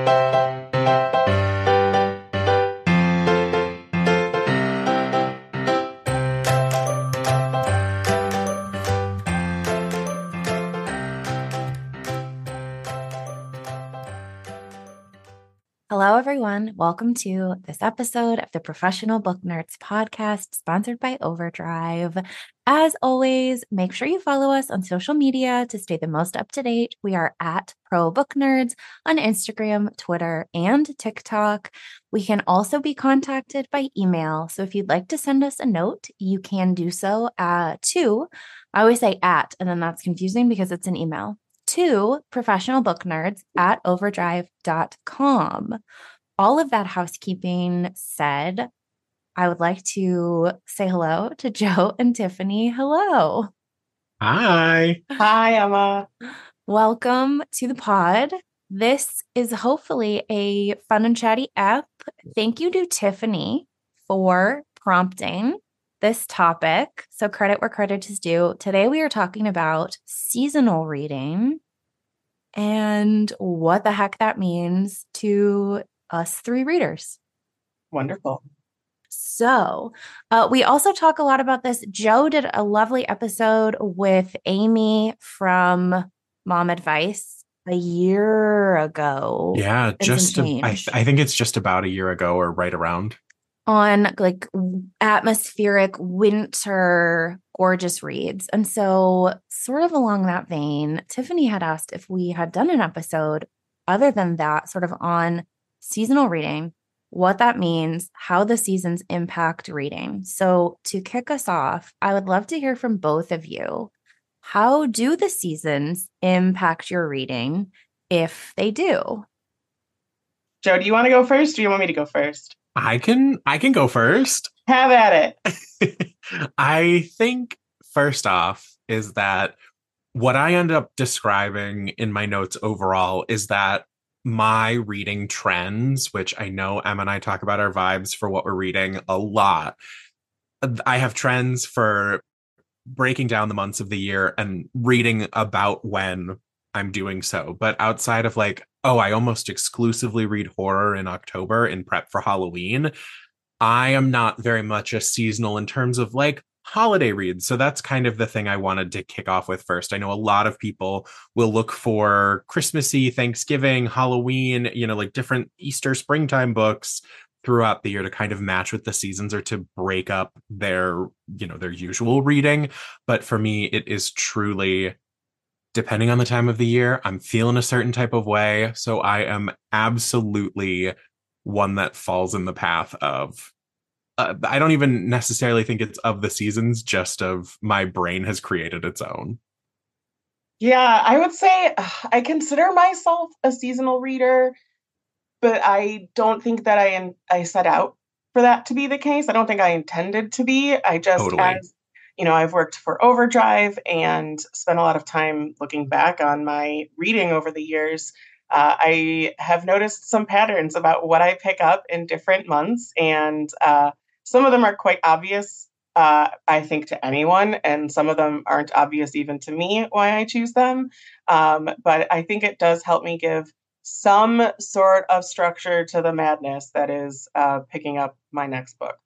Hello, everyone. Welcome to this episode of the Professional Book Nerds podcast, sponsored by Overdrive. As always, make sure you follow us on social media to stay the most up to date. We are at Pro Book Nerds on Instagram, Twitter, and TikTok. We can also be contacted by email. So if you'd like to send us a note, you can do so to, I always say at, and then that's confusing because it's an email, to professionalbooknerds@overdrive.com. All of that housekeeping said, I would like to say hello to Joe and Tiffany. Hello. Hi. Hi, Emma. Welcome to the pod. This is hopefully a fun and chatty app. Thank you to Tiffany for prompting this topic. So credit where credit is due. Today we are talking about seasonal reading and what the heck that means to us three readers. Wonderful. So we also talk a lot about this. Joe did a lovely episode with Amy from Mom Advice a year ago. Yeah, I Change think it's just about a year ago or right around. on like atmospheric winter gorgeous reads. And so sort of along that vein, Tiffany had asked if we had done an episode other than that, sort of on seasonal reading, what that means, how the seasons impact reading. So to kick us off, I would love to hear from both of you. How do the seasons impact your reading, if they do? Joe, do you want to go first or do you want me to go first? I can go first. Have at it. I think first off is that what I end up describing in my notes overall is that my reading trends, which I know Emma and I talk about our vibes for what we're reading a lot. I have trends for breaking down the months of the year and reading about when I'm doing so. But outside of like, oh, I almost exclusively read horror in October in prep for Halloween, I am not very much a seasonal in terms of like holiday reads. So that's kind of the thing I wanted to kick off with first. I know a lot of people will look for Christmassy, Thanksgiving, Halloween, like different Easter, springtime books throughout the year to kind of match with the seasons or to break up their usual reading. But for me, it is truly depending on the time of the year, I'm feeling a certain type of way. So I am absolutely one that falls in the path of, I don't even necessarily think it's of the seasons, just of my brain has created its own. Yeah, I would say I consider myself a seasonal reader, but I don't think that I set out for that to be the case. I don't think I intended to be. I just, Totally. as I've worked for Overdrive and spent a lot of time looking back on my reading over the years. I have noticed some patterns about what I pick up in different months, and some of them are quite obvious, I think, to anyone, and some of them aren't obvious even to me why I choose them. But I think it does help me give some sort of structure to the madness that is picking up my next book.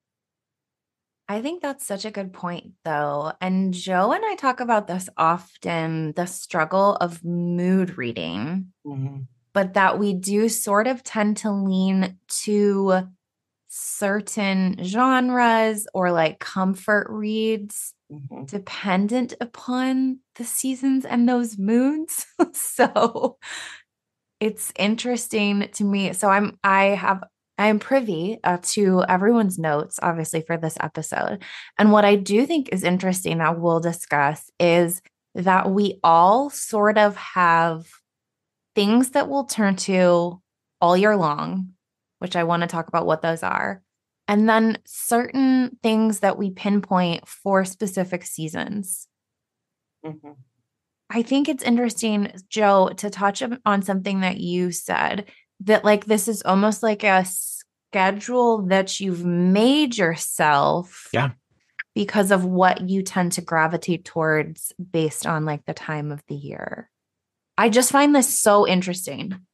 I think that's such a good point, though. And Joe and I talk about this often, the struggle of mood reading, but that we do sort of tend to lean to certain genres or like comfort reads dependent upon the seasons and those moods. So it's interesting to me. So I am privy to everyone's notes, obviously, for this episode. And what I do think is interesting that we'll discuss is that we all sort of have things that we'll turn to all year long, which I want to talk about what those are. And then certain things that we pinpoint for specific seasons. Mm-hmm. I think it's interesting, Joe, to touch on something that you said, that like this is almost like a schedule that you've made yourself. Yeah. Because of what you tend to gravitate towards based on like the time of the year. I just find this so interesting.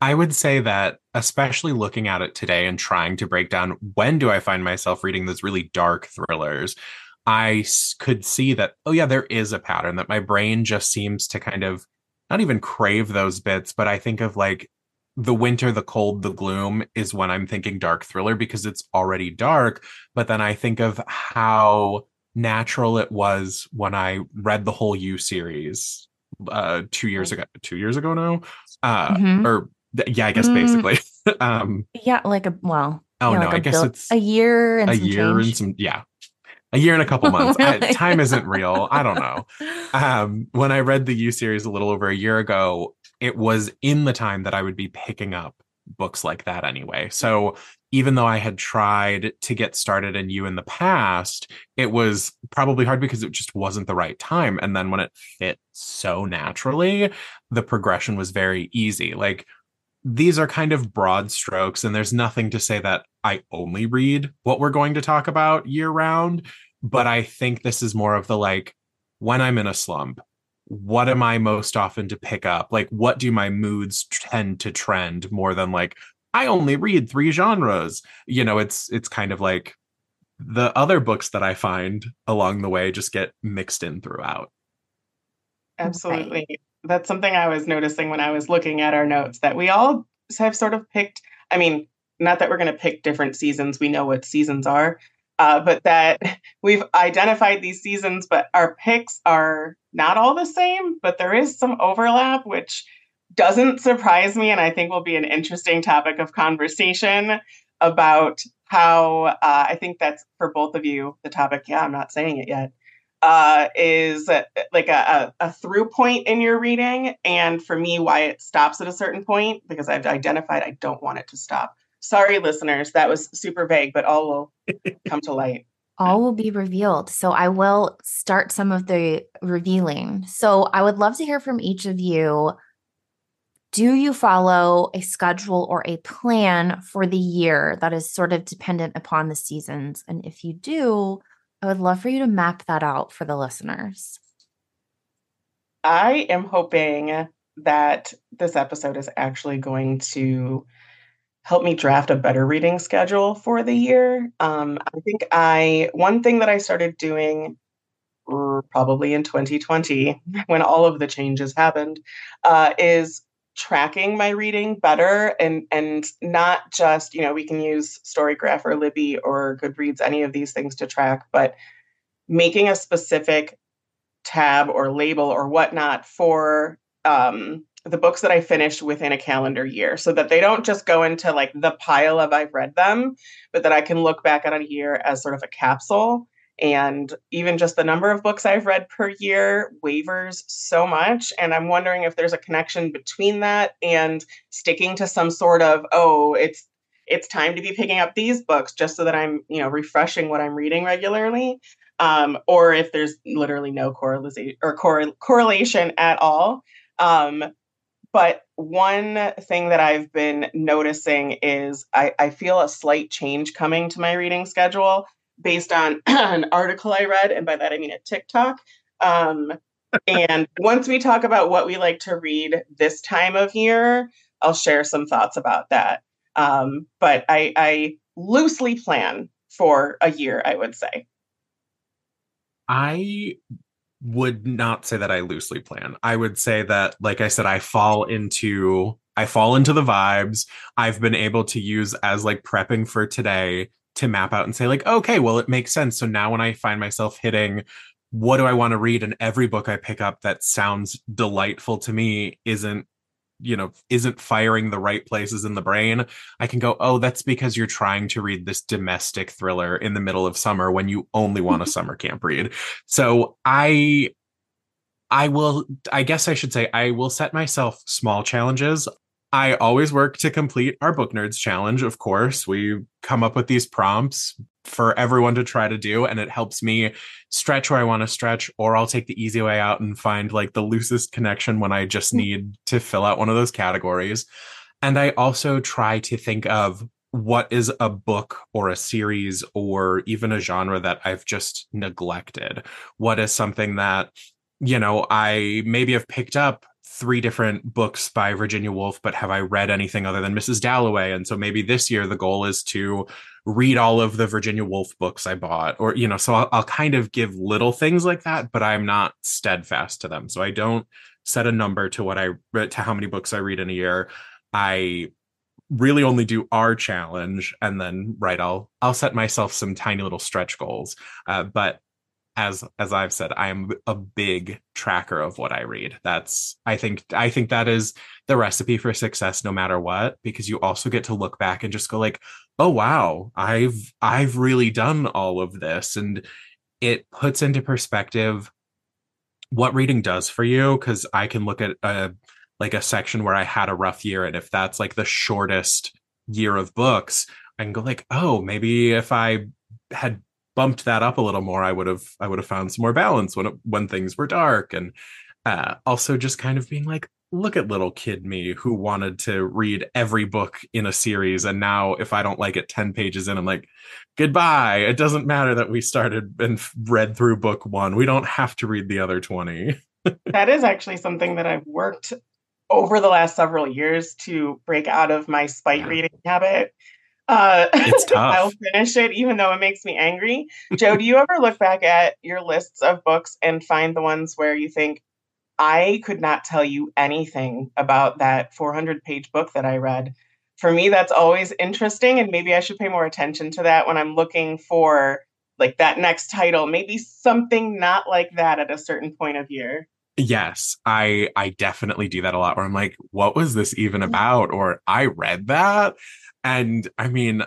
I would say that, especially looking at it today and trying to break down when do I find myself reading those really dark thrillers, could see that, oh, yeah, there is a pattern that my brain just seems to kind of not even crave those bits, but I think of like the winter, the cold, the gloom is when I'm thinking dark thriller because it's already dark. But then I think of how natural it was when I read the whole You series 2 years ago, 2 years ago now. Mm-hmm. Or yeah, I guess Mm, basically. um, yeah, like a well, oh yeah, no, like I guess a it's year and a some year and change. some, yeah, a year and a couple months. Really? Time isn't real. I don't know. When I read the You series a little over a year ago, it was in the time that I would be picking up books like that anyway. So even though I had tried to get started in You in the past, it was probably hard because it just wasn't the right time. And then when it fit so naturally, the progression was very easy. Like, these are kind of broad strokes, and there's nothing to say that I only read what we're going to talk about year round. But I think this is more of the like, when I'm in a slump, what am I most often to pick up? Like, what do my moods tend to trend more than like, I only read three genres? It's kind of like the other books that I find along the way just get mixed in throughout. Right. Absolutely. That's something I was noticing when I was looking at our notes, that we all have sort of picked, I mean, not that we're going to pick different seasons, we know what seasons are, but that we've identified these seasons, but our picks are not all the same, but there is some overlap, which doesn't surprise me. And I think will be an interesting topic of conversation about how I think that's for both of you, the topic. Yeah, I'm not saying it yet, is like a through point in your reading. And for me, why it stops at a certain point, because I've identified I don't want it to stop. Sorry, listeners, that was super vague, but all will come to light. All will be revealed. So I will start some of the revealing. So I would love to hear from each of you. Do you follow a schedule or a plan for the year that is sort of dependent upon the seasons? And if you do, I would love for you to map that out for the listeners. I am hoping that this episode is actually going to help me draft a better reading schedule for the year. I think one thing that I started doing probably in 2020, when all of the changes happened, is tracking my reading better, and not just, we can use Storygraph or Libby or Goodreads, any of these things to track, but making a specific tab or label or whatnot for the books that I finished within a calendar year, so that they don't just go into like the pile of I've read them, but that I can look back on a year as sort of a capsule. And even just the number of books I've read per year wavers so much. And I'm wondering if there's a connection between that and sticking to some sort of, oh, it's time to be picking up these books, just so that I'm, refreshing what I'm reading regularly. Or if there's literally no correlation or correlation at all. But one thing that I've been noticing is I feel a slight change coming to my reading schedule based on an article I read, and by that I mean a TikTok. And once we talk about what we like to read this time of year, I'll share some thoughts about that. But I loosely plan for a year, I would say. I would not say that I loosely plan. I would say that, like I said, I fall into the vibes. I've been able to use as like prepping for today to map out and say like, okay, well, it makes sense. So now when I find myself hitting, what do I want to read? And every book I pick up that sounds delightful to me isn't firing the right places in the brain, I can go, oh, that's because you're trying to read this domestic thriller in the middle of summer when you only want a summer camp read. So I guess I should say, I will set myself small challenges. I always work to complete our Book Nerds challenge. Of course, we come up with these prompts for everyone to try to do, and it helps me stretch where I want to stretch, or I'll take the easy way out and find like the loosest connection when I just need to fill out one of those categories. And I also try to think of what is a book or a series or even a genre that I've just neglected. What is something that I maybe have picked up 3 different books by Virginia Woolf, but have I read anything other than Mrs. Dalloway? And so maybe this year the goal is to read all of the Virginia Woolf books I bought, or, so I'll kind of give little things like that, but I'm not steadfast to them. So I don't set a number to how many books I read in a year. I really only do our challenge, and then I'll set myself some tiny little stretch goals. But as I've said, I am a big tracker of what I read. I think that is the recipe for success no matter what, because you also get to look back and just go like, oh wow, I've really done all of this. And it puts into perspective what reading does for you, because I can look at a section where I had a rough year, and if that's like the shortest year of books, I can go like, oh, maybe if I had bumped that up a little more, I would have found some more balance when things were dark. And also just kind of being like, look at little kid me who wanted to read every book in a series, and now if I don't like it 10 pages in, I'm like, goodbye. It doesn't matter that we started and read through book 1. We don't have to read the other 20. That is actually something that I've worked over the last several years to break out of my spite reading habit. It's tough. I'll finish it even though it makes me angry. Joe, do you ever look back at your lists of books and find the ones where you think, I could not tell you anything about that 400-page book that I read? For me, that's always interesting, and maybe I should pay more attention to that when I'm looking for like that next title, maybe something not like that at a certain point of year. Yes, I definitely do that a lot, where I'm like, what was this even about? Or I read that. And I mean,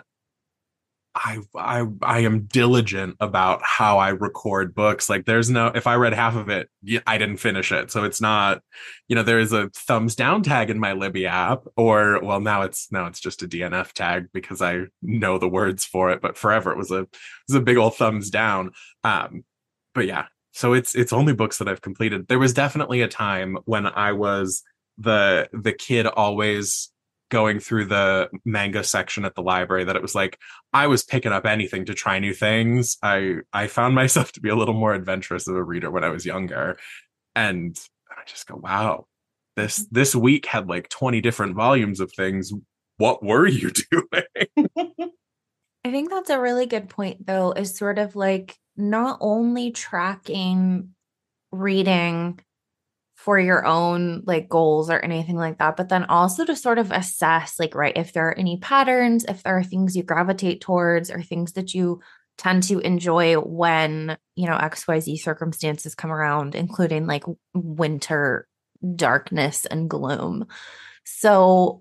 I am diligent about how I record books. Like if I read half of it, I didn't finish it. So it's not, there is a thumbs down tag in my Libby app, or well, now it's just a DNF tag because I know the words for it. But forever it was a big old thumbs down. But yeah, so it's only books that I've completed. There was definitely a time when I was the kid always going through the manga section at the library that it was like I was picking up anything to try new things. I found myself to be a little more adventurous of a reader when I was younger, and I just go, wow, this week had like 20 different volumes of things. What were you doing? I think that's a really good point, though, is sort of like not only tracking reading for your own like goals or anything like that, but then also to sort of assess like, right, if there are any patterns, if there are things you gravitate towards or things that you tend to enjoy when, XYZ circumstances come around, including like winter darkness and gloom. So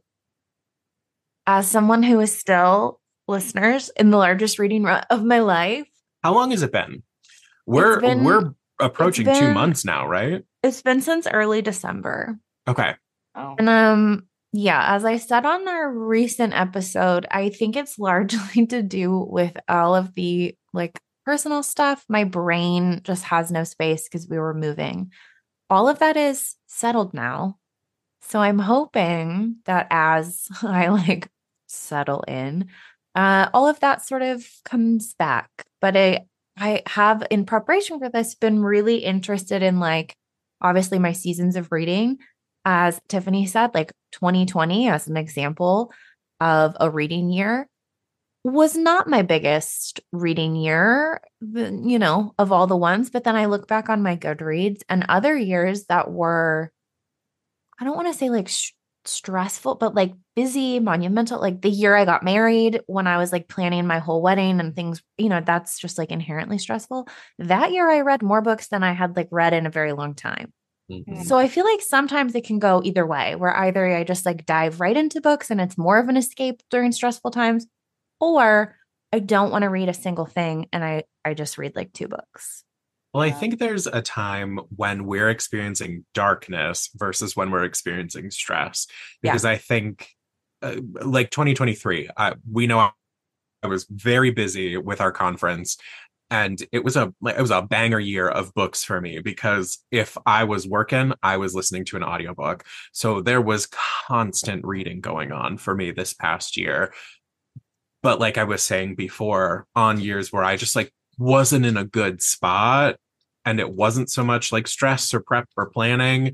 as someone who is still, listeners, in the largest reading rut of my life. How long has it been? We're approaching 2 months now, right? It's been since early December. Okay. Oh. And yeah, as I said on our recent episode, I think it's largely to do with all of the like personal stuff. My brain just has no space because we were moving. All of that is settled now. So I'm hoping that as I like settle in, all of that sort of comes back. But I have, in preparation for this, been really interested in like, obviously my seasons of reading. As Tiffany said, like 2020 as an example of a reading year was not my biggest reading year, of all the ones. But then I look back on my Goodreads and other years that were, I don't want to say like stressful, but like busy, monumental, like the year I got married, when I was like planning my whole wedding and things, that's just like inherently stressful. That year I read more books than I had like read in a very long time. Mm-hmm. So I feel like sometimes it can go either way, where either I just like dive right into books and it's more of an escape during stressful times, or I don't want to read a single thing and I just read like 2 books. Well, I think there's a time when we're experiencing darkness versus when we're experiencing stress, because I think like 2023, we know I was very busy with our conference, and it was a banger year of books for me, because if I was working, I was listening to an audiobook. So there was constant reading going on for me this past year. But like I was saying before, on years where I just like wasn't in a good spot, and it wasn't so much like stress or prep or planning,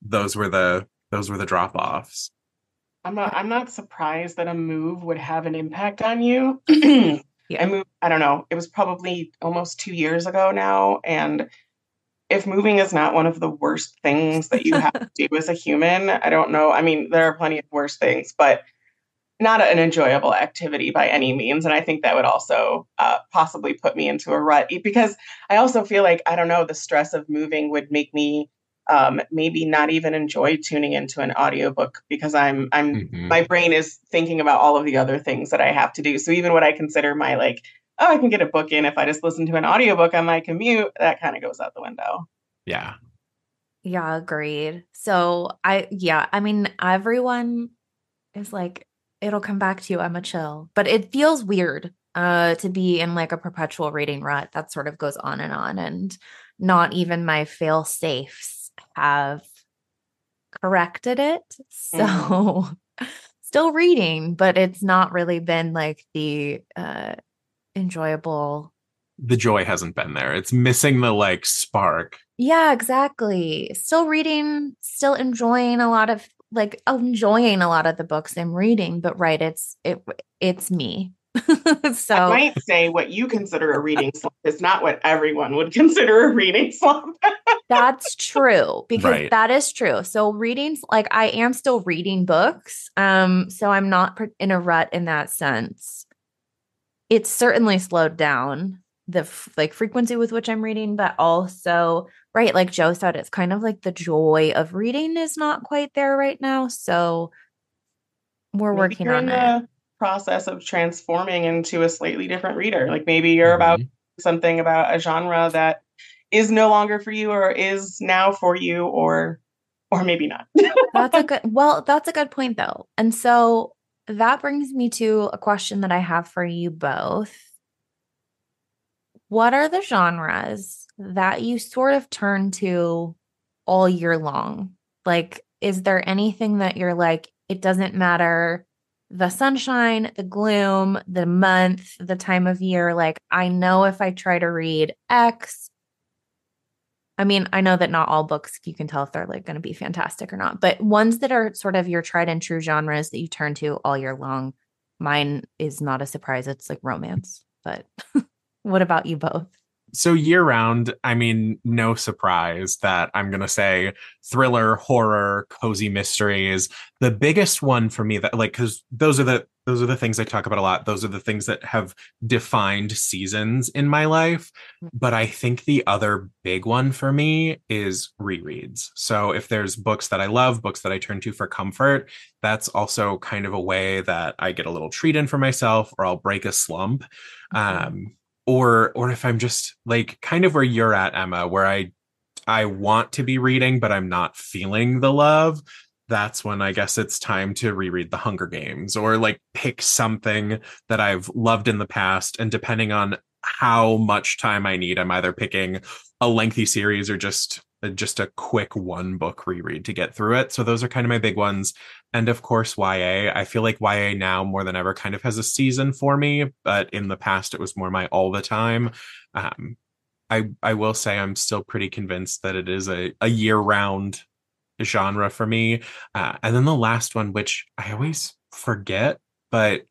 those were the drop offs. I'm not surprised that a move would have an impact on you. Yeah. I don't know, it was probably almost 2 years ago now. And if moving is not one of the worst things that you have to do as a human, I don't know. I mean, there are plenty of worse things, but not an enjoyable activity by any means. And I think that would also possibly put me into a rut because I also feel like, I don't know, the stress of moving would make me maybe not even enjoy tuning into an audiobook because my brain is thinking about all of the other things that I have to do. So even what I consider my like, oh, I can get a book in if I just listen to an audiobook on my commute, that kind of goes out the window. Yeah. Yeah, agreed. So I mean, everyone is like, it'll come back to you. I'm a chill, but it feels weird to be in like a perpetual reading rut that sort of goes on, and not even my fail safes have corrected it. So still reading, but it's not really been like the enjoyable. The joy hasn't been there. It's missing the like spark. Yeah, exactly. Still reading, still enjoying a lot of the books I'm reading, but right, it's me. I So might say what you consider a reading slump is not what everyone would consider a reading slump. that's true, because Right. that is true. So readings, like I am still reading books. So I'm not in a rut in that sense. It's certainly slowed down the like frequency with which I'm reading, but also, right, like Joe said, it's kind of like the joy of reading is not quite there right now. So we're Maybe working you're in on it. the process of transforming into a slightly different reader. Like maybe you're about Mhm. something about a genre that is no longer for you or is now for you or maybe not. That's a good point though. And so that brings me to a question that I have for you both. What are the genres that you sort of turn to all year long? Like, is there anything that you're like, it doesn't matter the sunshine, the gloom, the month, the time of year? Like, I know if I try to read X, I mean, I know that not all books you can tell if they're like going to be fantastic or not, but ones that are sort of your tried and true genres that you turn to all year long. Mine is not a surprise. It's like romance. But what about you both? So year round, I mean, no surprise that I'm going to say thriller, horror, cozy mysteries. The biggest one for me that like cuz those are the things I talk about a lot. Those are the things that have defined seasons in my life. But I think the other big one for me is rereads. So if there's books that I love, books that I turn to for comfort, that's also kind of a way that I get a little treat in for myself or I'll break a slump. Um, or if I'm just like kind of where you're at, Emma, where I want to be reading but I'm not feeling the love, that's when I guess it's time to reread The Hunger Games or like pick something that I've loved in the past, and depending on how much time I need, I'm either picking a lengthy series or just a quick one book reread to get through it. So those are kind of my big ones. And of course, YA. I feel like YA now more than ever kind of has a season for me, but in the past it was more my all the time. Um, I will say I'm still pretty convinced that it is a year round genre for me. And then the last one, which I always forget, but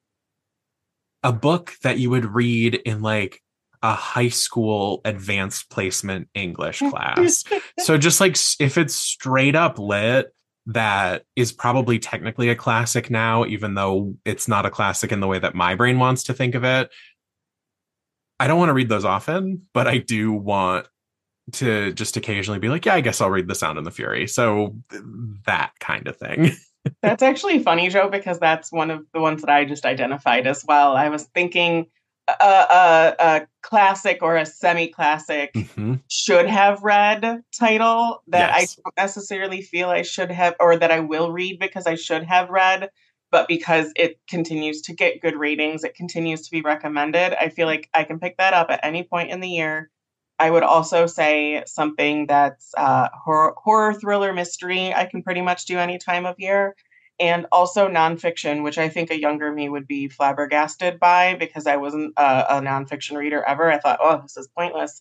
a book that you would read in like a high school advanced placement English class. So just like if it's straight up lit, that is probably technically a classic now, even though it's not a classic in the way that my brain wants to think of it. I don't want to read those often, but I do want to just occasionally be like, yeah, I guess I'll read The Sound and the Fury. So that kind of thing. That's actually funny, Joe, because that's one of the ones that I just identified as well. I was thinking a classic or a semi-classic Mm-hmm. should have read title that I Yes. don't necessarily feel I should have, or that I will read because I should have read, but because it continues to get good ratings, it continues to be recommended. I feel like I can pick that up at any point in the year. I would also say something that's horror, thriller, mystery. I can pretty much do any time of year. And also nonfiction, which I think a younger me would be flabbergasted by because I wasn't a nonfiction reader ever. I thought, oh, this is pointless.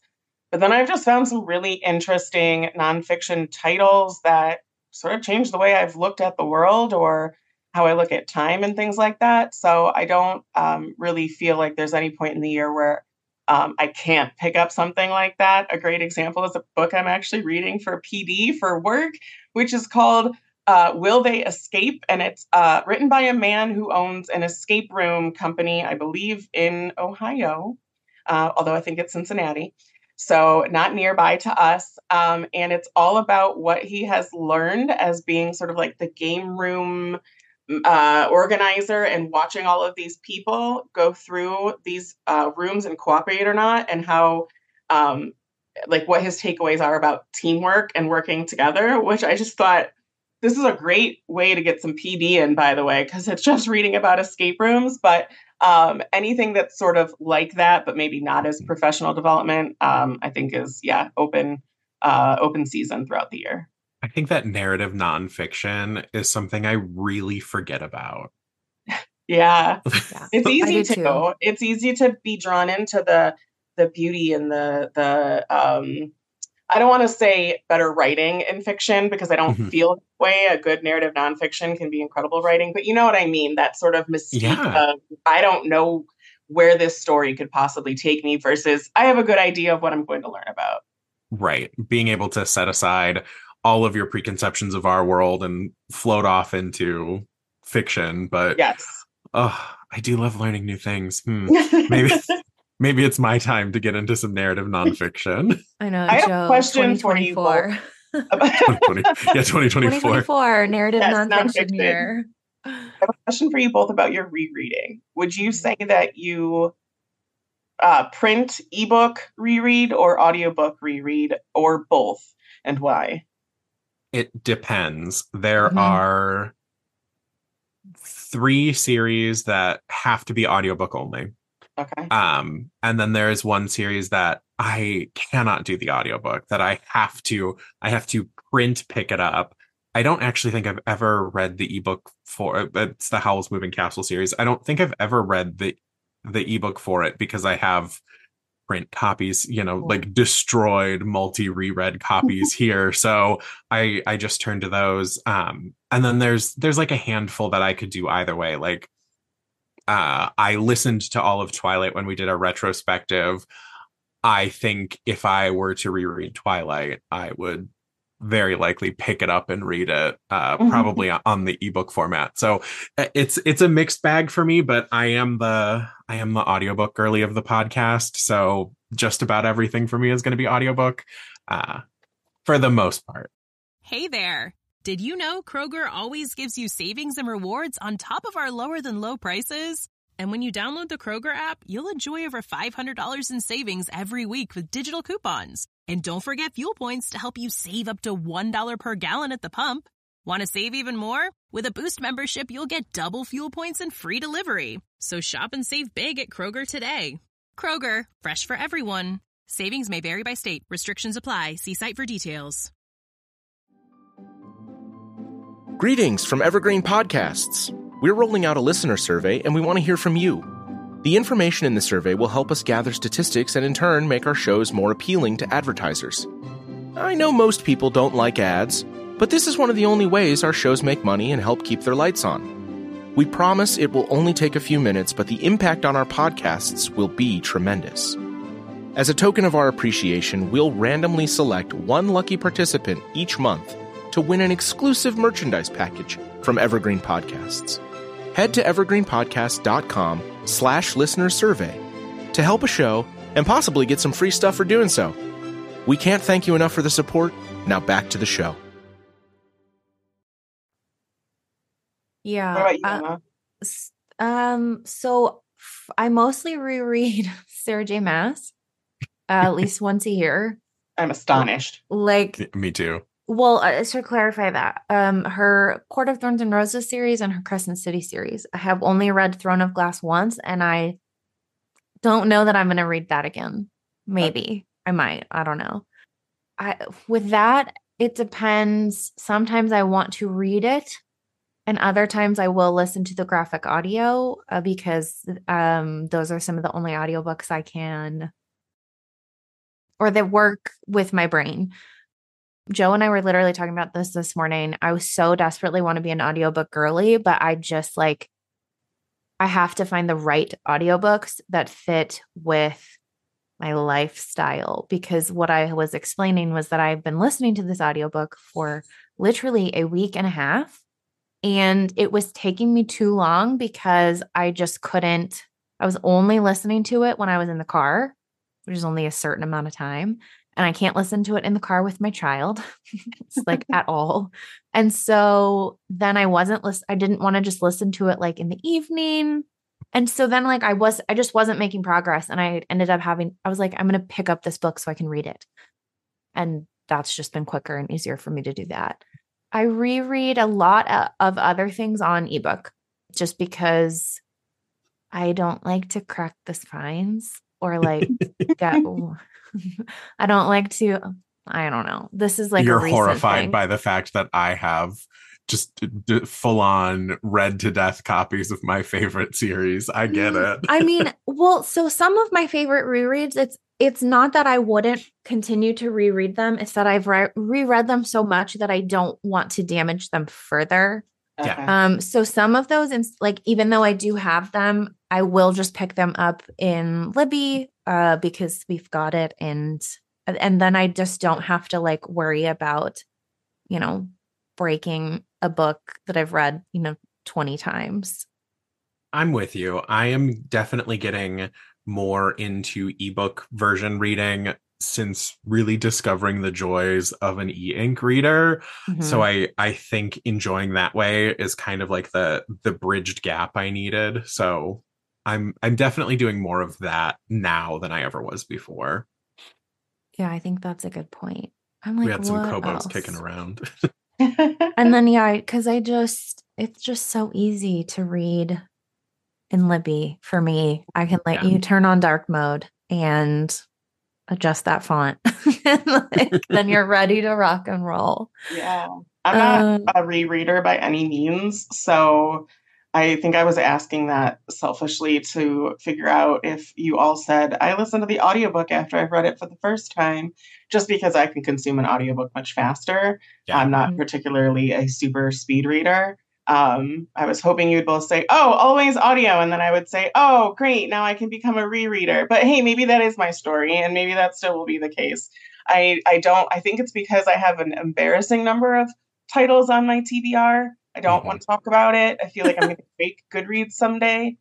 But then I've just found some really interesting nonfiction titles that sort of change the way I've looked at the world or how I look at time and things like that. So I don't really feel like there's any point in the year where I can't pick up something like that. A great example is a book I'm actually reading for PD for work, which is called Will They Escape? And it's written by a man who owns an escape room company, I believe, in Ohio, although I think it's Cincinnati. So not nearby to us. And it's all about what he has learned as being sort of like the game room organizer and watching all of these people go through these rooms and cooperate or not, and how like what his takeaways are about teamwork and working together, which I just thought this is a great way to get some PD in, by the way, because it's just reading about escape rooms. But anything that's sort of like that, but maybe not as professional development, I think is, open season throughout the year. I think that narrative nonfiction is something I really forget about. Yeah. It's easy to go. It's easy to be drawn into the beauty and the I don't want to say better writing in fiction because I don't feel that way. A good narrative nonfiction can be incredible writing, but you know what I mean? That sort of mystique of, I don't know where this story could possibly take me versus I have a good idea of what I'm going to learn about. Right. Being able to set aside all of your preconceptions of our world and float off into fiction. But yes, I do love learning new things. Maybe it's my time to get into some narrative nonfiction. I know. I have a question for you. 2024 narrative nonfiction year. I have a question for you both about your rereading. Would you say that you print ebook reread or audiobook reread or both, and why? It depends. There are 3 series that have to be audiobook only. Okay. And then there is one series that I cannot do the audiobook, that I have to print, pick it up. I don't actually think I've ever read the ebook for it. It's the Howl's Moving Castle series. I don't think I've ever read the ebook for it because I have print copies, like destroyed multi-reread copies here. So I just turned to those. And then there's like a handful that I could do either way. Like I listened to all of Twilight when we did our retrospective. I think if I were to reread Twilight, I would very likely pick it up and read it, probably on the ebook format. So it's a mixed bag for me, but I am the audiobook girly of the podcast. So just about everything for me is going to be audiobook, for the most part. Hey there. Did you know Kroger always gives you savings and rewards on top of our lower than low prices? And when you download the Kroger app, you'll enjoy over $500 in savings every week with digital coupons. And don't forget fuel points to help you save up to $1 per gallon at the pump. Want to save even more? With a Boost membership, you'll get double fuel points and free delivery. So shop and save big at Kroger today. Kroger, fresh for everyone. Savings may vary by state. Restrictions apply. See site for details. Greetings from Evergreen Podcasts. We're rolling out a listener survey, and we want to hear from you. The information in the survey will help us gather statistics and in turn make our shows more appealing to advertisers. I know most people don't like ads, but this is one of the only ways our shows make money and help keep their lights on. We promise it will only take a few minutes, but the impact on our podcasts will be tremendous. As a token of our appreciation, we'll randomly select one lucky participant each month to win an exclusive merchandise package from Evergreen Podcasts. Head to evergreenpodcast.com/listenersurvey to help a show and possibly get some free stuff for doing so. We can't thank you enough for the support. Now back to the show. Yeah. What about you, Emma? So I mostly reread Sarah J. Maas at least once a year. I'm astonished. Like, me too. Well, to clarify that, her Court of Thorns and Roses series and her Crescent City series. I have only read Throne of Glass once, and I don't know that I'm going to read that again. Maybe I might. I don't know. With that, it depends. Sometimes I want to read it, and other times I will listen to the graphic audio because those are some of the only audiobooks I can or that work with my brain. Joe and I were literally talking about this morning. I was so desperately want to be an audiobook girly, but I just like, I have to find the right audiobooks that fit with my lifestyle, because what I was explaining was that I've been listening to this audiobook for literally a week and a half, and it was taking me too long because I just couldn't. I was only listening to it when I was in the car, which is only a certain amount of time. And I can't listen to it in the car with my child. It's like at all. And so then I didn't want to just listen to it like in the evening. And so then like I just wasn't making progress. And I ended up I was like, I'm going to pick up this book so I can read it. And that's just been quicker and easier for me to do that. I reread a lot of other things on ebook just because I don't like to crack the spines or like get, I don't like to, I don't know. This is like you're a recent horrified thing. by the fact that I have just full on read to death copies of my favorite series. I get it. I mean, well, so some of my favorite rereads, it's not that I wouldn't continue to reread them. It's that I've reread them so much that I don't want to damage them further. Yeah. So some of those, like, even though I do have them, I will just pick them up in Libby, because we've got it. And then I just don't have to like worry about, breaking a book that I've read, 20 times. I'm with you. I am definitely getting more into ebook version reading since really discovering the joys of an e-ink reader. Mm-hmm. So I think enjoying that way is kind of like the bridged gap I needed. So I'm definitely doing more of that now than I ever was before. Yeah, I think that's a good point. I'm like, we had some Kobos else? Kicking around. And then, yeah, because it's just so easy to read in Libby for me. I can let you turn on dark mode and adjust that font. Then you're ready to rock and roll. Yeah. I'm not a rereader by any means. So I think I was asking that selfishly to figure out if you all said, I listened to the audiobook after I've read it for the first time, just because I can consume an audiobook much faster. Yeah. I'm not particularly a super speed reader. I was hoping you'd both say, oh, always audio. And then I would say, oh, great. Now I can become a rereader. But hey, maybe that is my story. And maybe that still will be the case. I think it's because I have an embarrassing number of titles on my TBR. I don't want to talk about it. I feel like I'm going to fake Goodreads someday.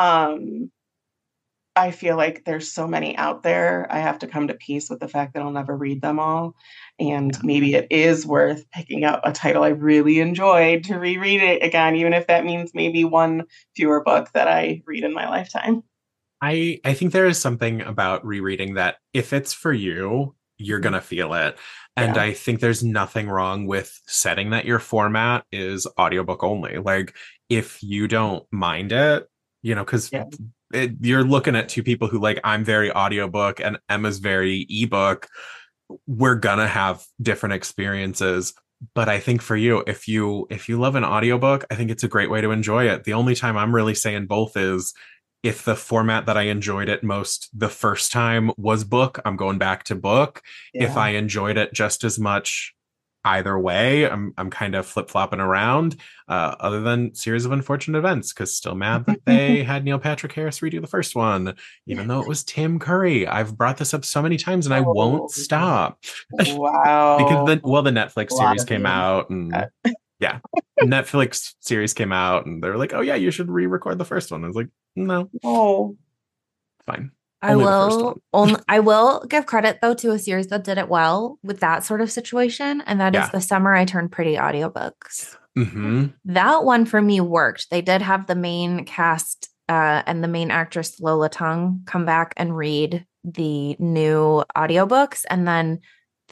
I feel like there's so many out there. I have to come to peace with the fact that I'll never read them all. And maybe it is worth picking up a title I really enjoyed to reread it again, even if that means maybe one fewer book that I read in my lifetime. I think there is something about rereading that if it's for you, you're going to feel it. And I think there's nothing wrong with setting that your format is audiobook only. Like if you don't mind it, because you're looking at two people who like, I'm very audiobook and Emma's very ebook. We're going to have different experiences. But I think for you, if you love an audiobook, I think it's a great way to enjoy it. The only time I'm really saying both is if the format that I enjoyed it most the first time was book, I'm going back to book. Yeah. If I enjoyed it just as much either way, I'm kind of flip-flopping around, other than Series of Unfortunate Events, because still mad that they had Neil Patrick Harris redo the first one, even though it was Tim Curry. I've brought this up so many times and I won't stop. Wow. Because the Netflix series came out and Netflix series came out and they were like, oh yeah, you should re-record the first one. I was like, no. Oh. Fine. I will give credit though to a series that did it well with that sort of situation, and that is The Summer I Turned Pretty audiobooks. Mm-hmm. That one for me worked. They did have the main cast and the main actress Lola Tung come back and read the new audiobooks, and then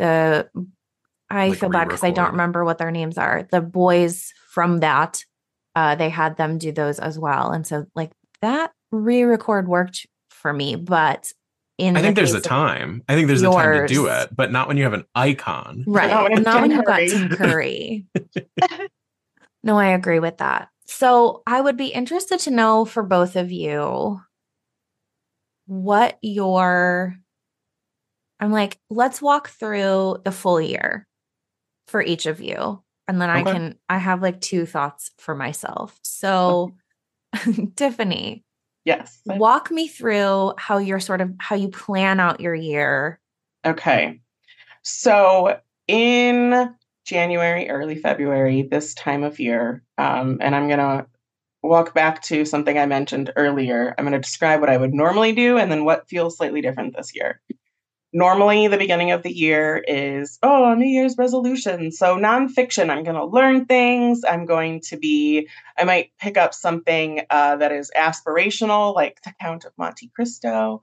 I feel bad because I don't remember what their names are. The boys from that, they had them do those as well, and so like that re-record worked for me, but I think there's a time. I think there's a time to do it, but not when you have an icon. Right. Not when you've got Tim Curry. No, I agree with that. So I would be interested to know for both of you what your I'm like, let's walk through the full year for each of you. And then I have like 2 thoughts for myself. So Tiffany. Yes. Walk me through how you plan out your year. Okay. So in January, early February, this time of year, and I'm going to walk back to something I mentioned earlier. I'm going to describe what I would normally do and then what feels slightly different this year. Normally, the beginning of the year is, New Year's resolution. So nonfiction, I'm going to learn things. I might pick up something that is aspirational, like The Count of Monte Cristo.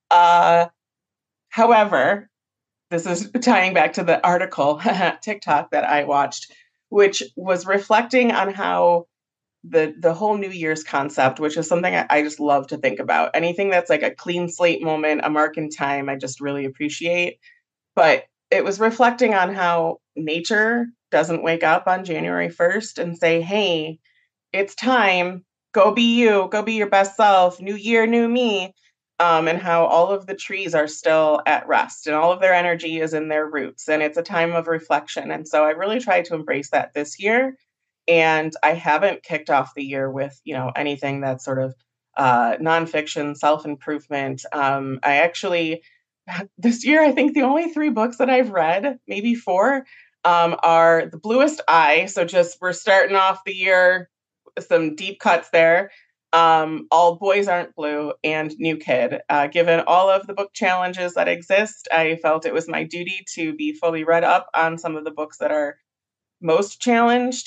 However, this is tying back to the article, TikTok, that I watched, which was reflecting on how the whole New Year's concept, which is something I just love to think about. Anything that's like a clean slate moment, a mark in time, I just really appreciate. But it was reflecting on how nature doesn't wake up on January 1st and say, hey, it's time, go be you, go be your best self, new year, new me. And how all of the trees are still at rest and all of their energy is in their roots. And it's a time of reflection. And so I really tried to embrace that this year. And I haven't kicked off the year with, anything that's sort of nonfiction, self-improvement. I actually, this year, I think the only 3 books that I've read, maybe 4, are The Bluest Eye. So just we're starting off the year with some deep cuts there. All Boys Aren't Blue, and New Kid. Given all of the book challenges that exist, I felt it was my duty to be fully read up on some of the books that are most challenged.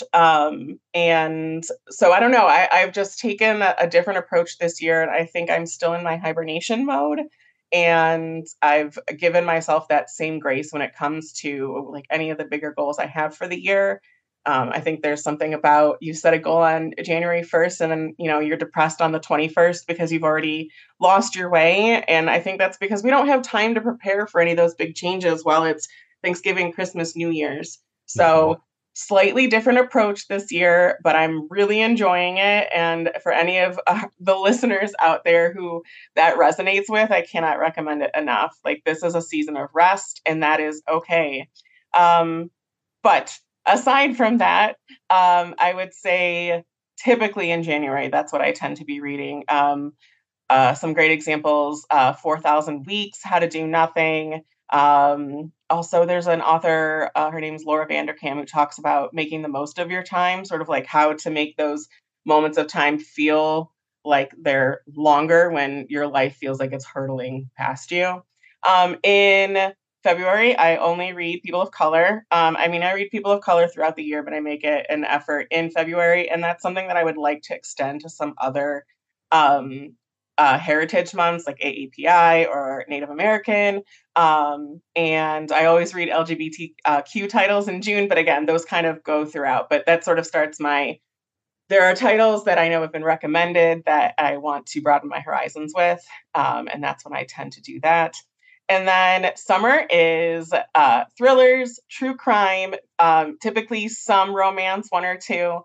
And so I don't know, I've just taken a different approach this year, and I think I'm still in my hibernation mode. And I've given myself that same grace when it comes to like any of the bigger goals I have for the year. I think there's something about you set a goal on January 1st and then, you're depressed on the 21st because you've already lost your way. And I think that's because we don't have time to prepare for any of those big changes while it's Thanksgiving, Christmas, New Year's. So slightly different approach this year, but I'm really enjoying it. And for any of the listeners out there who that resonates with, I cannot recommend it enough. Like, this is a season of rest, and that is okay. But aside from that, I would say typically in January, that's what I tend to be reading. Some great examples, 4,000 Weeks, How to Do Nothing. Also, there's an author, her name's Laura Vanderkam, who talks about making the most of your time, sort of like how to make those moments of time feel like they're longer when your life feels like it's hurtling past you. In February, I only read people of color. I read people of color throughout the year, but I make it an effort in February. And that's something that I would like to extend to some other heritage months like AAPI or Native American. And I always read LGBTQ titles in June, but again, those kind of go throughout. But that sort of starts there are titles that I know have been recommended that I want to broaden my horizons with. And that's when I tend to do that. And then summer is thrillers, true crime, typically some romance, 1 or 2.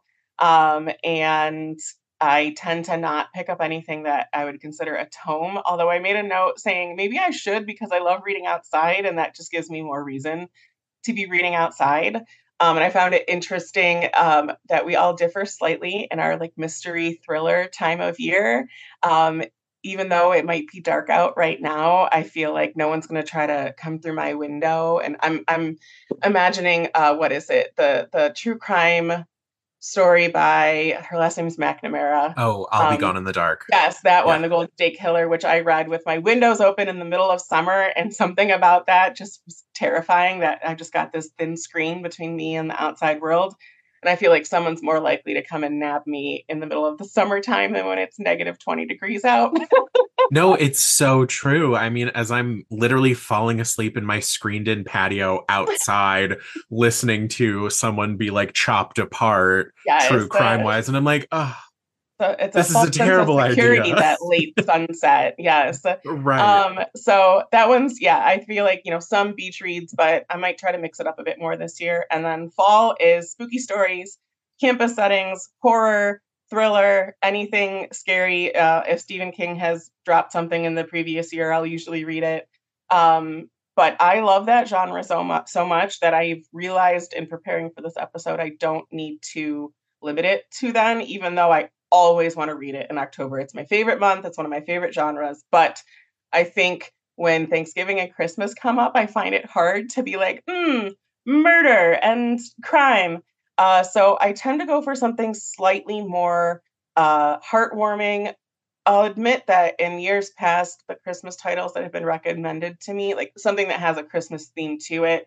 And I tend to not pick up anything that I would consider a tome, although I made a note saying maybe I should because I love reading outside and that just gives me more reason to be reading outside. And I found it interesting that we all differ slightly in our like mystery thriller time of year. Even though it might be dark out right now, I feel like no one's going to try to come through my window. And I'm imagining, what is it? The true crime story by, her last name is McNamara. Oh, I'll Be Gone in the Dark. Yes, that one, The Golden State Killer, which I read with my windows open in the middle of summer. And something about that just was terrifying, that I just got this thin screen between me and the outside world. And I feel like someone's more likely to come and nab me in the middle of the summertime than when it's negative 20 degrees out. No, it's so true. I mean, as I'm literally falling asleep in my screened-in patio outside, listening to someone be like chopped apart, true crime-wise, and I'm like, oh, so it's this is a terrible idea. That late sunset, yes. Right. So that one's, I feel like, some beach reads, but I might try to mix it up a bit more this year. And then fall is spooky stories, campus settings, horror, thriller, anything scary. If Stephen King has dropped something in the previous year, I'll usually read it. But I love that genre so much that I've realized in preparing for this episode, I don't need to limit it to then, even though I always want to read it in October. It's my favorite month. It's one of my favorite genres. But I think when Thanksgiving and Christmas come up, I find it hard to be like, murder and crime. So I tend to go for something slightly more heartwarming. I'll admit that in years past, the Christmas titles that have been recommended to me, like something that has a Christmas theme to it,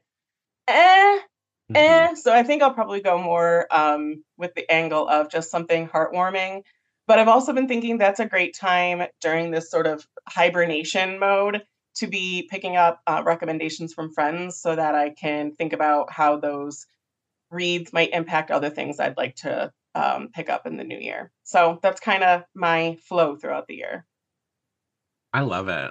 So I think I'll probably go more with the angle of just something heartwarming. But I've also been thinking that's a great time during this sort of hibernation mode to be picking up recommendations from friends so that I can think about how those reads might impact other things I'd like to pick up in the new year. So that's kind of my flow throughout the year. I love it.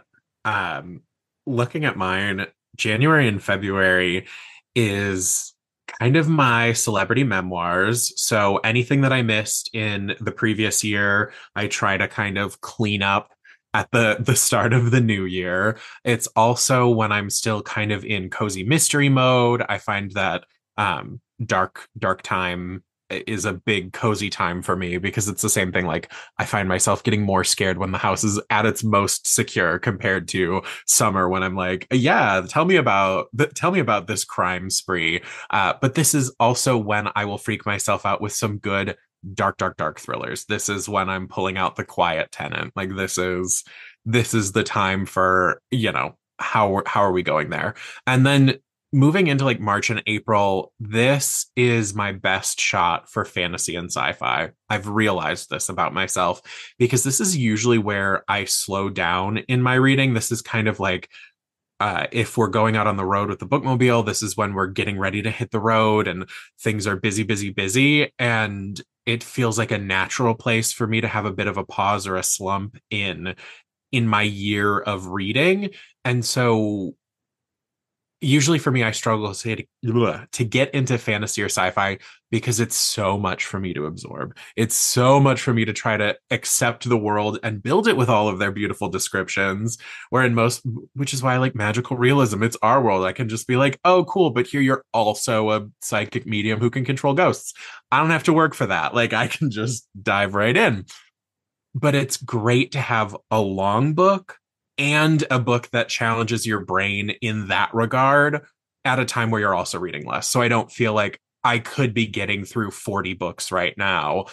Looking at mine, January and February is kind of my celebrity memoirs. So anything that I missed in the previous year, I try to kind of clean up at the start of the new year. It's also when I'm still kind of in cozy mystery mode. I find that dark time is a big cozy time for me because it's the same thing. Like I find myself getting more scared when the house is at its most secure compared to summer when I'm like, yeah, tell me about this crime spree. But this is also when I will freak myself out with some good dark thrillers. This is when I'm pulling out The Quiet Tenant. Like this is the time for, how are we going there? And then moving into like March and April, this is my best shot for fantasy and sci-fi. I've realized this about myself because this is usually where I slow down in my reading. This is kind of like if we're going out on the road with the bookmobile, this is when we're getting ready to hit the road and things are busy. And it feels like a natural place for me to have a bit of a pause or a slump in my year of reading. And so usually for me, I struggle to get into fantasy or sci-fi because it's so much for me to absorb. It's so much for me to try to accept the world and build it with all of their beautiful descriptions. Which is why I like magical realism. It's our world. I can just be like, oh, cool. But here you're also a psychic medium who can control ghosts. I don't have to work for that. Like I can just dive right in. But it's great to have a long book and a book that challenges your brain in that regard at a time where you're also reading less. So I don't feel like I could be getting through 40 books right now.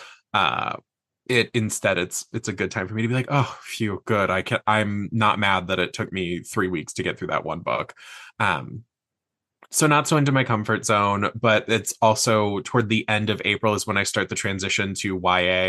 Instead it's a good time for me to be like, oh, phew, good. I'm not mad that it took me 3 weeks to get through that one book. So not so into my comfort zone, but it's also toward the end of April is when I start the transition to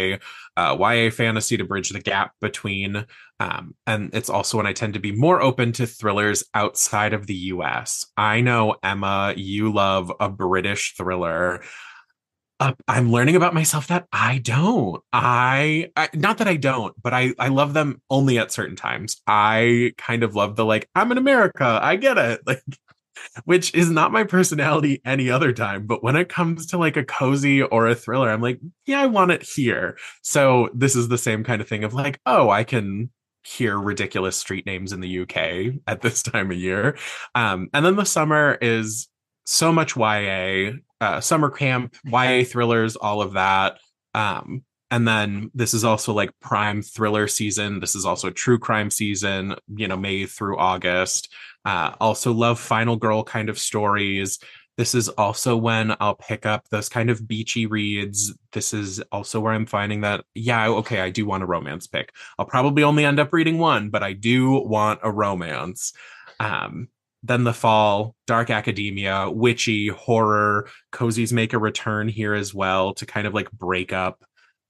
YA fantasy to bridge the gap between. And it's also when I tend to be more open to thrillers outside of the US. I know, Emma, you love a British thriller. I'm learning about myself that I don't. Not that I don't, but I love them only at certain times. I kind of love the like, I'm in America. I get it. Like, which is not my personality any other time. But when it comes to like a cozy or a thriller, I'm like, yeah, I want it here. So this is the same kind of thing of like, oh, I can hear ridiculous street names in the UK at this time of year. And then the summer is so much YA, summer camp, YA thrillers, all of that. And then this is also like prime thriller season. This is also true crime season, May through August. Also love final girl kind of stories. This is also when I'll pick up those kind of beachy reads. This is also where I'm finding that, yeah, okay, I do want a romance pick. I'll probably only end up reading one, but I do want a romance. Then the fall, dark academia, witchy, horror, cozies make a return here as well to kind of like break up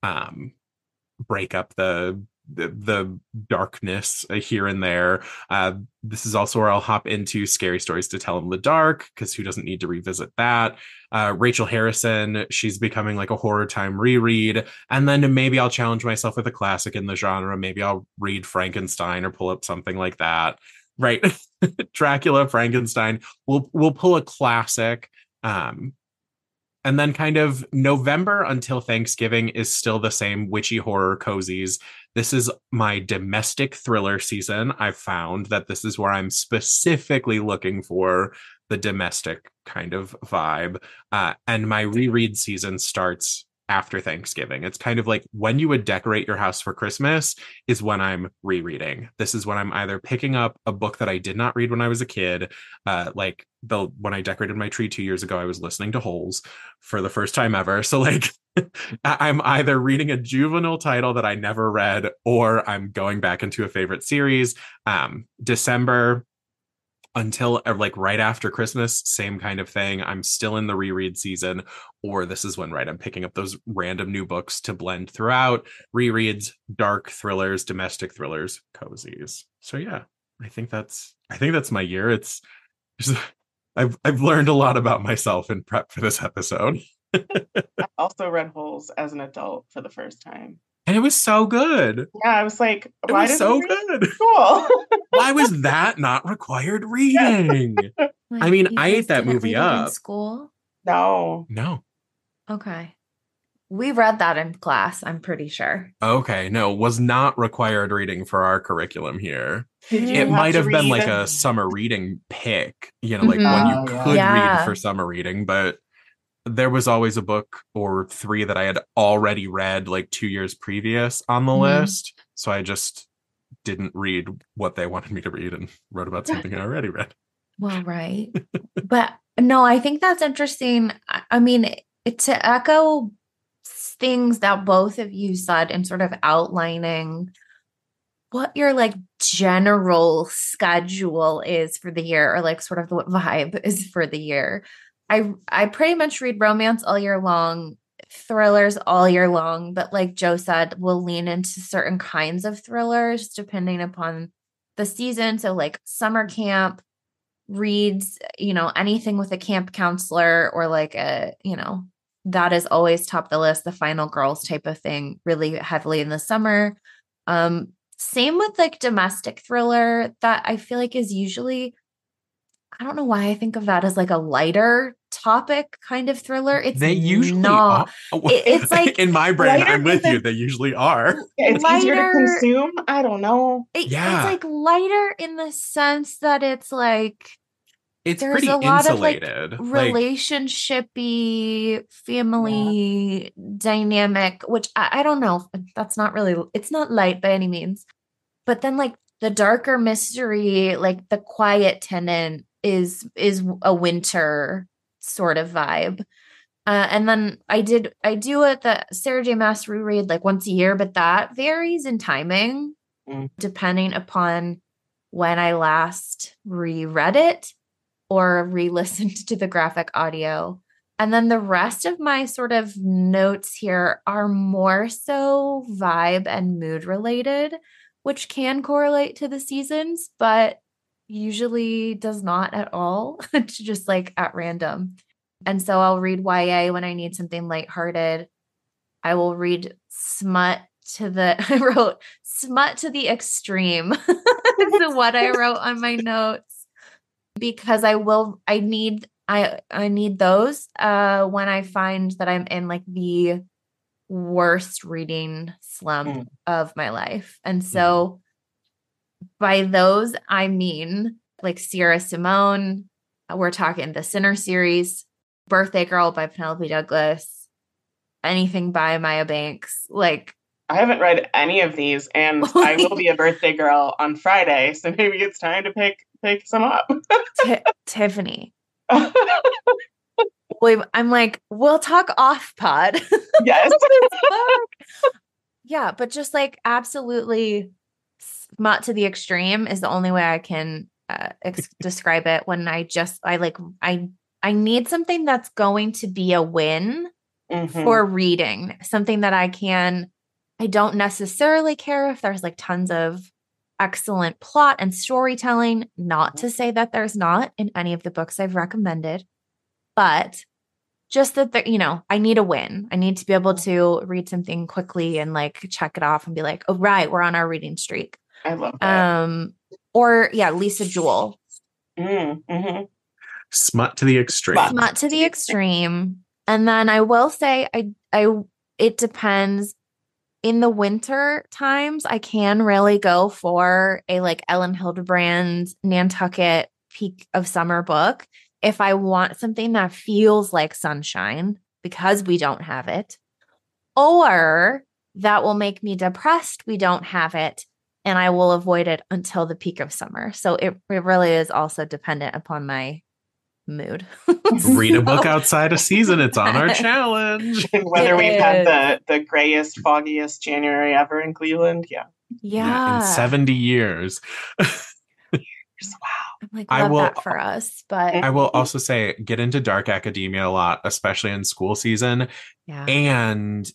the darkness here and there. This is also where I'll hop into Scary Stories to Tell in the Dark, because who doesn't need to revisit that? Rachel Harrison, she's becoming like a horror time reread. And then maybe I'll challenge myself with a classic in the genre. Maybe I'll read Frankenstein or pull up something like that. Right. Dracula, Frankenstein. We'll pull a classic. And then kind of November until Thanksgiving is still the same witchy horror cozies. this is my domestic thriller season. I've found that this is where I'm specifically looking for the domestic kind of vibe. And my reread season starts after Thanksgiving. It's kind of like when you would decorate your house for Christmas is when I'm rereading. This is when I'm either picking up a book that I did not read when I was a kid. When I decorated my tree 2 years ago, I was listening to Holes for the first time ever. So like I'm either reading a juvenile title that I never read, or I'm going back into a favorite series. December until like right after Christmas, same kind of thing. I'm still in the reread season, or this is when, I'm picking up those random new books to blend throughout rereads, dark thrillers, domestic thrillers, cozies. So yeah, I think that's my year. It's I've learned a lot about myself in prep for this episode. I also read Holes as an adult for the first time. And it was so good. Yeah, I was like, why was so good? Cool. Why was that not required reading? Like, I mean, I ate that movie up. In school? No. Okay. We read that in class, I'm pretty sure. Okay, no, was not required reading for our curriculum here. It might have been like a summer reading pick, like when you could read for summer reading, but there was always a book or three that I had already read like 2 years previous on the list. So I just didn't read what they wanted me to read and wrote about something I already read. Well, right. But no, I think that's interesting. I mean, to echo things that both of you said and sort of outlining what your like general schedule is for the year, or like sort of what vibe is for the year. I pretty much read romance all year long, thrillers all year long, but like Joe said, we'll lean into certain kinds of thrillers depending upon the season. So like summer camp reads, anything with a camp counselor, or like that is always top of the list, the Final Girls type of thing, really heavily in the summer. Same with like domestic thriller, that I feel like is usually, I don't know why I think of that as like a lighter topic kind of thriller. They usually not. It's like in my brain, I'm with you. They usually are. It's lighter, easier to consume. I don't know. It's like lighter in the sense that it's like it's there's pretty a lot insulated. of like relationshipy, family dynamic, which I don't know. That's not really. It's not light by any means. But then like the darker mystery, like The Quiet Tenant, is a winter sort of vibe. And then I do it the Sarah J. Maas reread like once a year, but that varies in timing depending upon when I last reread it or re-listened to the graphic audio. And then the rest of my sort of notes here are more so vibe and mood related, which can correlate to the seasons, but usually does not at all. It's just like at random. And so I'll read YA when I need something lighthearted. I will read smut to the extreme is what I wrote on my notes, because I need those when I find that I'm in like the worst reading slump of my life. And so by those, I mean like Sierra Simone, we're talking the Sinner series, Birthday Girl by Penelope Douglas, anything by Maya Banks. Like, I haven't read any of these, and I will be a birthday girl on Friday, so maybe it's time to pick some up. Tiffany. I'm like, we'll talk off pod. Yes. Yeah, but just like absolutely smut to the extreme is the only way I can describe it. When I need something that's going to be a win for reading, something that I don't necessarily care if there's like tons of excellent plot and storytelling, not to say that there's not in any of the books I've recommended, but just that, I need a win. I need to be able to read something quickly and like check it off and be like, oh, right, we're on our reading streak. I love that. Or Lisa Jewell. Smut to the extreme. Smut to the extreme. And then I will say, it depends. in the winter times, I can really go for a like Ellen Hildebrand, Nantucket peak of summer book. If I want something that feels like sunshine because we don't have it, or that will make me depressed, we don't have it, and I will avoid it until the peak of summer. So it really is also dependent upon my mood. Read a book outside a season. It's on our challenge. And whether we've had the grayest, foggiest January ever in Cleveland. Yeah. In 70 years. Wow. I'm like, love that for us. But I will also say, get into dark academia a lot, especially in school season. Yeah. And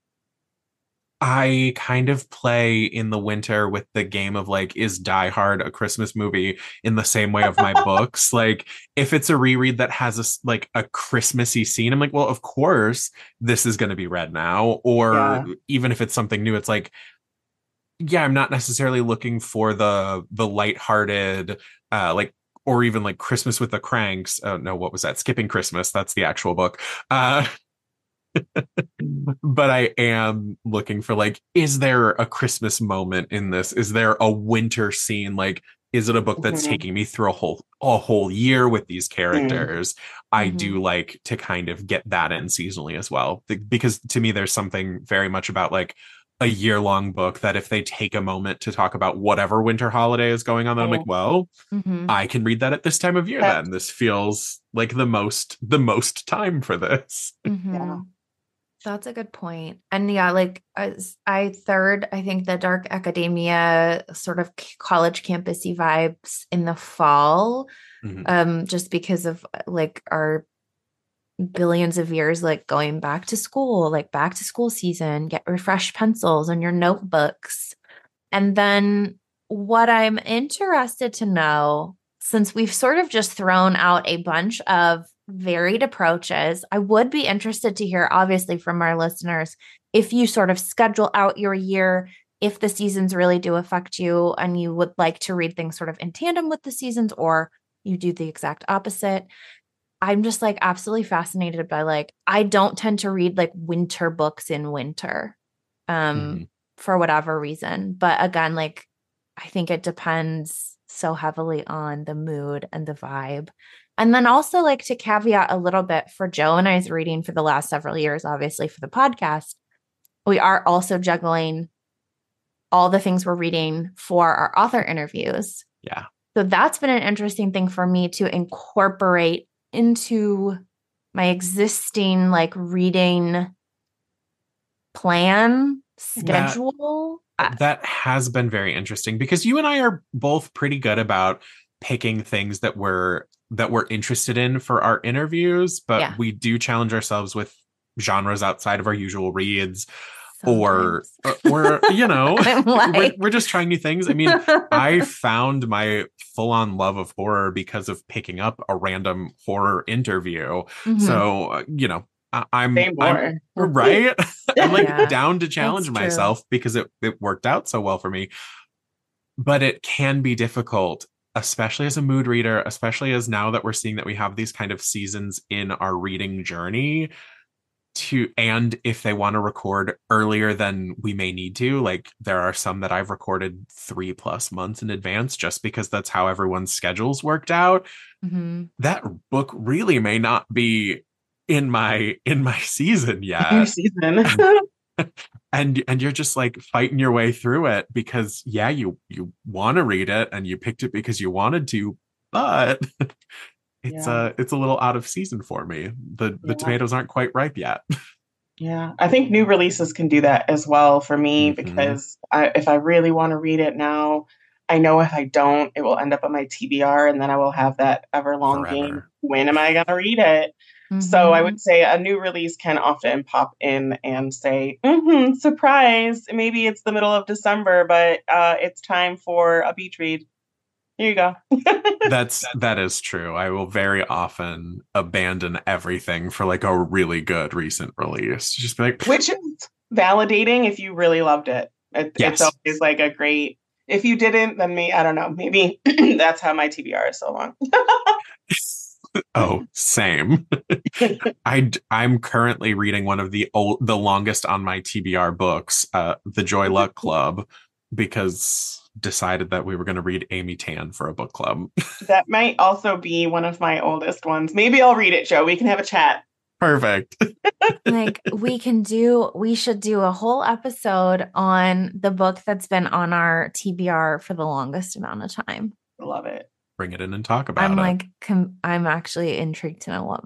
I kind of play in the winter with the game of like, is Die Hard a Christmas movie in the same way of my books? Like, if it's a reread that has a Christmassy scene, I'm like, well, of course this is going to be read now. Or even if it's something new, it's like, yeah, I'm not necessarily looking for the lighthearted, or even like Christmas with the Cranks. Oh no, what was that? Skipping Christmas. That's the actual book. But I am looking for like, is there a Christmas moment in this? Is there a winter scene? Like, is it a book that's taking me through a whole year with these characters? I do like to kind of get that in seasonally as well, because to me, there's something very much about like a year-long book that if they take a moment to talk about whatever winter holiday is going on, then I'm like, well, I can read that at this time of year. Then this feels like the most time for this. Yeah. That's a good point. And yeah, like I think the dark academia sort of college campusy vibes in the fall, just because of like our billions of years, like going back to school, like back to school season, get refreshed pencils on your notebooks. And then what I'm interested to know, since we've sort of just thrown out a bunch of varied approaches, I would be interested to hear, obviously, from our listeners, if you sort of schedule out your year, if the seasons really do affect you and you would like to read things sort of in tandem with the seasons, or you do the exact opposite. I'm just like absolutely fascinated by like, I don't tend to read like winter books in winter for whatever reason. But again, like, I think it depends so heavily on the mood and the vibe. And then also like to caveat a little bit for Joe and I's reading for the last several years, obviously for the podcast, we are also juggling all the things we're reading for our author interviews. Yeah. So that's been an interesting thing for me to incorporate into my existing like reading plan schedule. That has been very interesting because you and I are both pretty good about picking things that we're interested in for our interviews, but we do challenge ourselves with genres outside of our usual reads. Sometimes. or you know, like, we're just trying new things. I mean, I found my full-on love of horror because of picking up a random horror interview. So, you know, I'm right. I'm like down to challenge myself because it worked out so well for me. But it can be difficult, especially as a mood reader, especially as now that we're seeing that we have these kind of seasons in our reading journey and if they want to record earlier than we may need to, like there are some that I've recorded 3+ months in advance just because that's how everyone's schedules worked out. That book really may not be in my season yet. Your season. and you're just like fighting your way through it because you want to read it and you picked it because you wanted to, but it's a little out of season for me. The tomatoes aren't quite ripe yet. Yeah, I think new releases can do that as well for me because if I really want to read it now, I know if I don't, it will end up on my TBR and then I will have that ever-long game. When am I going to read it? So I would say a new release can often pop in and say, surprise, maybe it's the middle of December, but it's time for a beach read. Here you go. That is true. I will very often abandon everything for like a really good recent release. Just be like, which is validating if you really loved it. It's always like a great. If you didn't, then I don't know. Maybe that's how my TBR is so long. Oh, same. I'm currently reading one of the longest on my TBR books, The Joy Luck Club, because decided that we were going to read Amy Tan for a book club. That might also be one of my oldest ones. Maybe I'll read it, Joe. We can have a chat. Perfect. Like we should do a whole episode on the book that's been on our TBR for the longest amount of time. Love it. Bring it in and talk about it. I'm actually intrigued to know what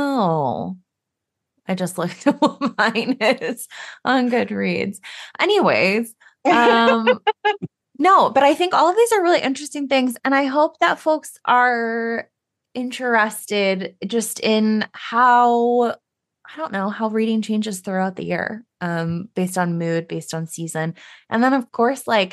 I just looked at what mine is on Goodreads. Anyways, no, but I think all of these are really interesting things. And I hope that folks are interested just in how reading changes throughout the year, based on mood, based on season. And then of course, like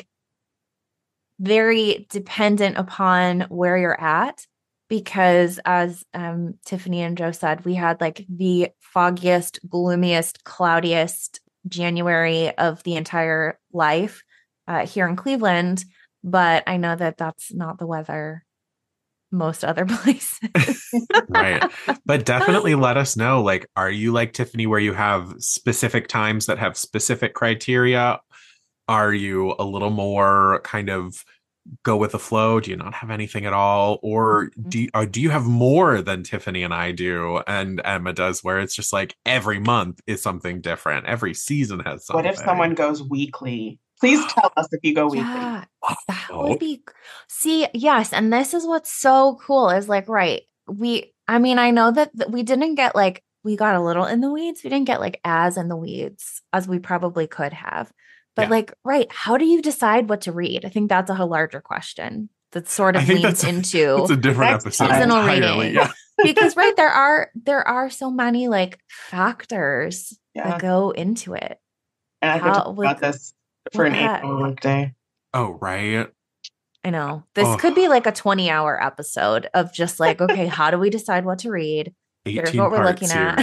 very dependent upon where you're at, because as Tiffany and Joe said, we had like the foggiest, gloomiest, cloudiest January of the entire life here in Cleveland. But I know that that's not the weather most other places. Right. But definitely let us know, like, are you like Tiffany where you have specific times that have specific criteria? Are you a little more kind of go with the flow? Do you not have anything at all? Or do you have more than Tiffany and I do and Emma does, where it's just like every month is something different. Every season has something. What if someone goes weekly? Please tell us if you go weekly. Yeah, that would be, yes. And this is what's so cool is like, right. I know that we didn't get like, we got a little in the weeds. We didn't get like as in the weeds as we probably could have. But like, right. How do you decide what to read? I think that's a whole larger question that sort of leads into it's a different episode. Seasonal reading. Yeah. Because right, there are so many like factors that go into it. And I could talk about this for an 8-hour workday. Oh, right. I know. This could be like a 20-hour episode of just like, okay, how do we decide what to read? Here's what we're looking at.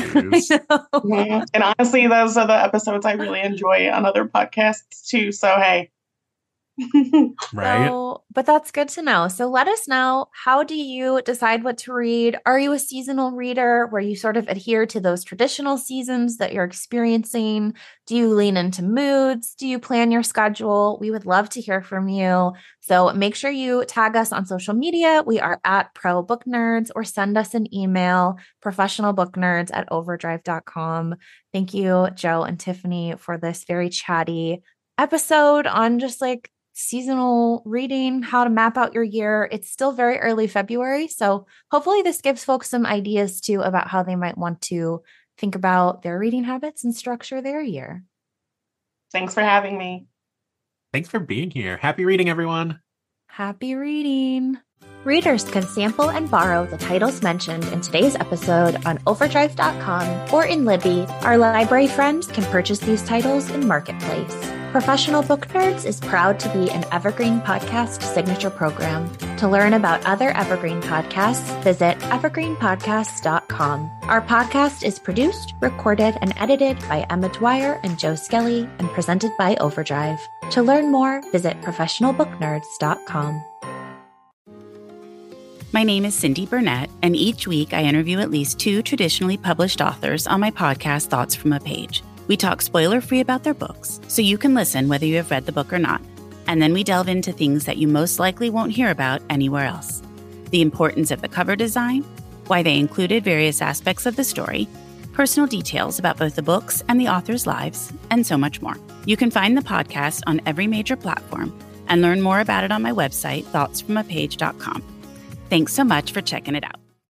And honestly, those are the episodes I really enjoy on other podcasts too. So, hey. Right. But that's good to know. So let us know, how do you decide what to read? Are you a seasonal reader where you sort of adhere to those traditional seasons that you're experiencing? Do you lean into moods? Do you plan your schedule? We would love to hear from you. So make sure you tag us on social media. We are at Pro Book Nerds, or send us an email, professionalbooknerds@overdrive.com. Thank you, Joe and Tiffany, for this very chatty episode on just like seasonal reading, how to map out your year. It's still very early February, so hopefully this gives folks some ideas too about how they might want to think about their reading habits and structure their year. Thanks for having me. Thanks for being here. Happy reading, everyone. Happy reading. Readers can sample and borrow the titles mentioned in today's episode on overdrive.com or in Libby. Our library friends can purchase these titles in Marketplace. Professional Book Nerds is proud to be an Evergreen Podcast signature program. To learn about other Evergreen podcasts, visit evergreenpodcasts.com. Our podcast is produced, recorded, and edited by Emma Dwyer and Joe Skelly and presented by Overdrive. To learn more, visit professionalbooknerds.com. My name is Cindy Burnett, and each week I interview at least 2 traditionally published authors on my podcast, Thoughts from a Page. We talk spoiler-free about their books, so you can listen whether you have read the book or not. And then we delve into things that you most likely won't hear about anywhere else. The importance of the cover design, why they included various aspects of the story, personal details about both the books and the authors' lives, and so much more. You can find the podcast on every major platform and learn more about it on my website, thoughtsfromapage.com. Thanks so much for checking it out.